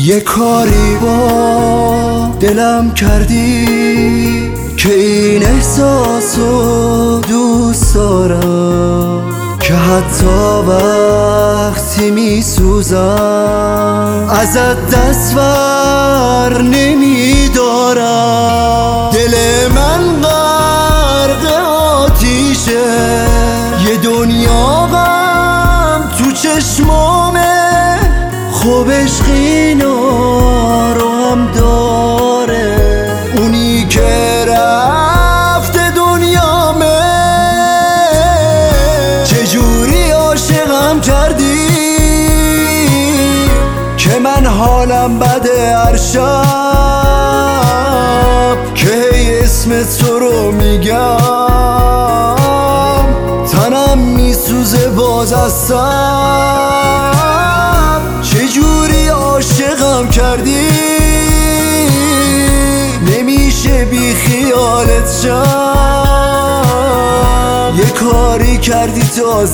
یه کاری با دلم کردی که این احساسو دوست دارم، که حتی وقتی میسوزم ازت دست ور نمیدارم. دل من غرق آتیشه، یه دنیا غم تو چشمامه، خوب عشق اینا رو هم داره، اونی که رفته دنیامه. چجوری عاشقم کردی که من حالم بده هر شب، که هی اسم تو رو میگم تنم میسوزه باز هستم. چجوری عاشقم کردی نمیشه بی خیالت شم. یه کاری کردی تا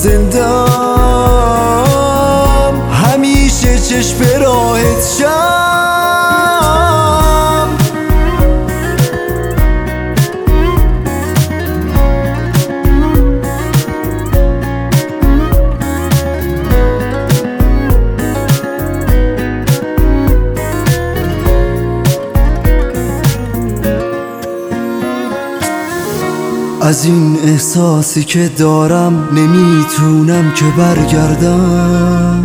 زندم همیشه چشم راهت شم. از این احساسی که دارم نمیتونم که برگردم،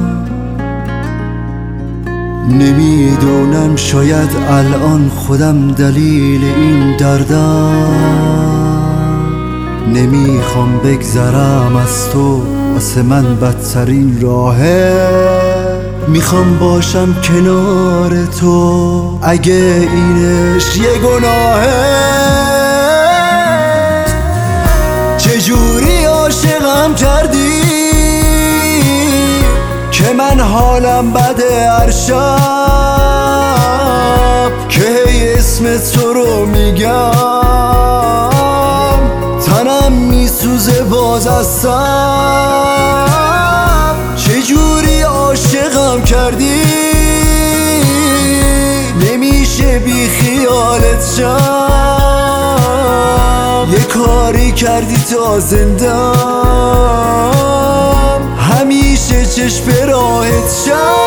نمیدونم شاید الان خودم دلیل این دردم. نمیخوام بگذرم از تو، واسه من بدترین راهه. میخوام باشم کنار تو اگه اینش یه گناهه. چجوری عاشقم کردی که من حالم بده هر شب، که هی اسم تو رو میگم تنم میسوزه باز هستم. چجوری عاشقم کردی نمیشه بی خیالت شم. یه کاری کردی تا زندم همیشه چشم راهت شم.